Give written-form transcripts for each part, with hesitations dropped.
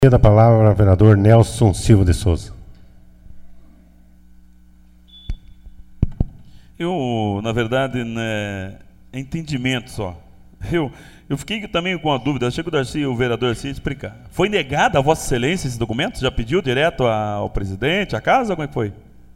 Da palavra ao vereador Nelson Silva de Souza. Na verdade, né, é entendimento só. Eu fiquei também com a dúvida, achei que o Darcy, o vereador Darcy, ia explicar. Foi negado a Vossa Excelência esse documento? Já pediu direto ao presidente, à casa? Como é que foi?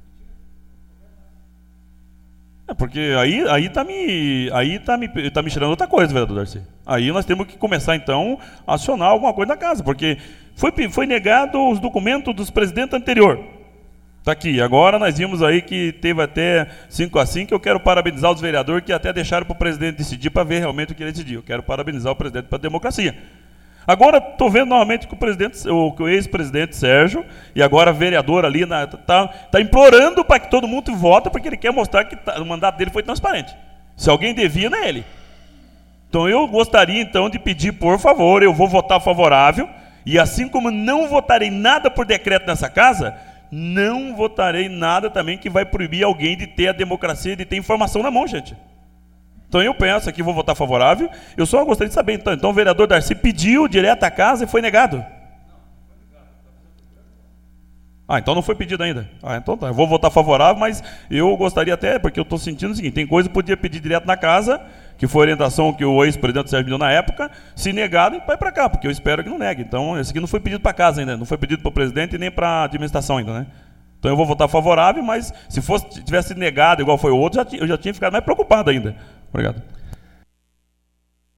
Porque aí tá me tirando outra coisa, vereador Darcy. Aí nós temos que começar, então, a acionar alguma coisa na casa, porque foi negado os documentos dos presidentes anterior. Está aqui. Agora nós vimos aí que teve até 5-5, eu quero parabenizar os vereadores que até deixaram para o presidente decidir para ver realmente o que ele decidiu. Eu quero parabenizar o presidente pela democracia. Agora estou vendo novamente que o ex-presidente Sérgio, e agora vereador ali, está implorando para que todo mundo vote, porque ele quer mostrar que o mandato dele foi transparente. Se alguém devia, não é ele. Então eu gostaria então de pedir, por favor, eu vou votar favorável, e assim como não votarei nada por decreto nessa casa, não votarei nada também que vai proibir alguém de ter a democracia, de ter informação na mão, gente. Então eu penso aqui, vou votar favorável. Eu só gostaria de saber, então o vereador Darcy pediu direto à casa e foi negado? Então não foi pedido ainda. Então tá, eu vou votar favorável, mas eu gostaria até, porque eu estou sentindo o seguinte, tem coisa que podia pedir direto na casa, que foi a orientação que o ex-presidente Sérgio me deu na época, se negado, vai para cá, porque eu espero que não negue. Então esse aqui não foi pedido para casa ainda, não foi pedido para o presidente e nem para a administração ainda, né? Então eu vou votar favorável, mas se tivesse negado igual foi o outro, eu já tinha ficado mais preocupado ainda. Obrigado.